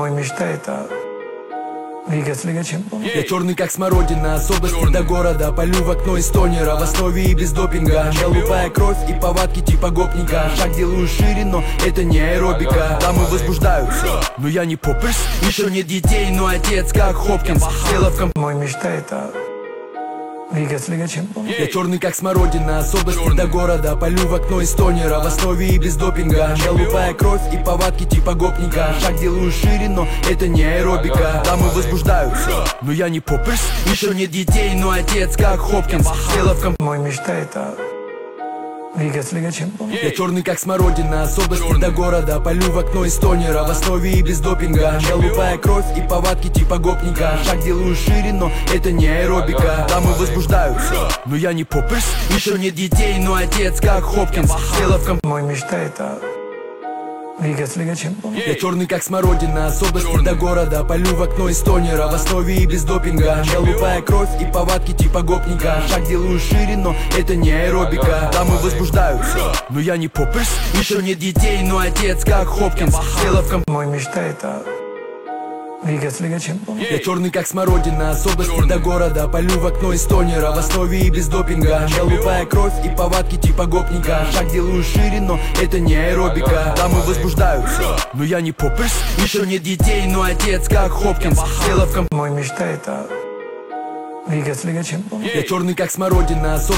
Мой мечта это двигаться Лига Чемпионов. Я черный как смородина, с области до города. Полю в окно из тонера, в основе и без допинга. Голубая кровь и повадки типа гопника. Шаг делаю шире, но это не аэробика. Дамы возбуждаются, но я не попперс. Еще нет детей, но отец как Хопкинс. Дело в Мой мечта это двигаться Лига Чемпионов. Я черный как смородина, с области до города. Полю в окно из тонера, в основе и без допинга. Голубая кровь и повадки типа гопника. Шаг делаю шире, но это не аэробика. Дамы возбуждаются, но я не попперс. Еще нет детей, но отец как Хопкинс. Дело в Мой мечта это двигаться Лига Чемпионов. Я черный как смородина, с области до города. Полю в окно из тонера, в основе и без допинга. Голубая кровь и повадки типа гопника. Шаг делаю шире, но это не аэробика. Дамы возбуждаются, но я не попперс. Еще нет детей, но отец как Хопкинс. Дело в Мой мечта это двигаться Лига Чемпионов. Я черный как смородина, с области до города. Полю в окно из тонера, в основе и без допинга. Голубая кровь и повадки типа гопника. Шаг делаю шире, но это не аэробика. Дамы возбуждаются, но я не попперс. Еще нет детей, но отец как Хопкинс. Дело в Мой мечта это двигаться Лига Чемпионов. Я черный как смородина, с области до города. Полю в окно из тонера, в основе и без допинга. Голубая кровь и повадки типа гопника. Шаг делаю шире, но это не аэробика. Дамы возбуждаются, но я не попперс. Еще нет детей, но отец как Хопкинс. Дело в Мой мечта это двигаться Лига Чемпионов. Я черный как смородина, с